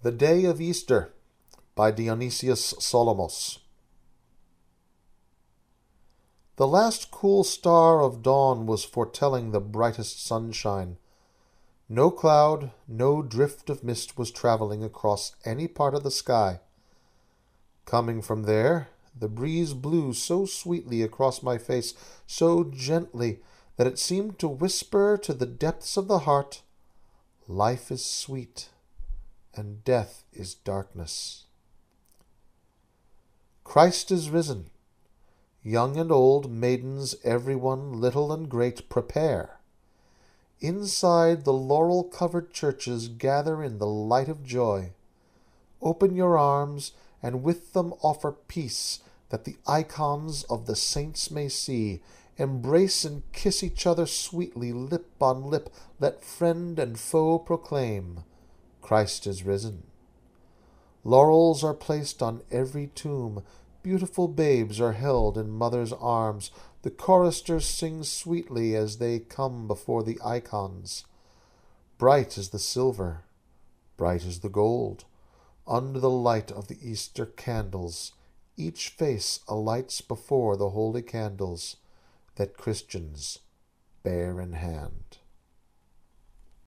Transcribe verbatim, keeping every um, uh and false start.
The Day of Easter by Dionysius Solomos. The last cool star of dawn was foretelling the brightest sunshine. No cloud, no drift of mist was travelling across any part of the sky. Coming from there, the breeze blew so sweetly across my face, so gently, that it seemed to whisper to the depths of the heart, "Life is sweet, and death is darkness." Christ is risen. Young and old, maidens, everyone, little and great, prepare. Inside the laurel-covered churches gather in the light of joy. Open your arms, and with them offer peace, that the icons of the saints may see. Embrace and kiss each other sweetly, lip on lip. Let friend and foe proclaim, Christ is risen. Laurels are placed on every tomb. Beautiful babes are held in mothers' arms. The choristers sing sweetly as they come before the icons. Bright is the silver, bright is the gold. Under the light of the Easter candles, each face alights before the holy candles that Christians bear in hand.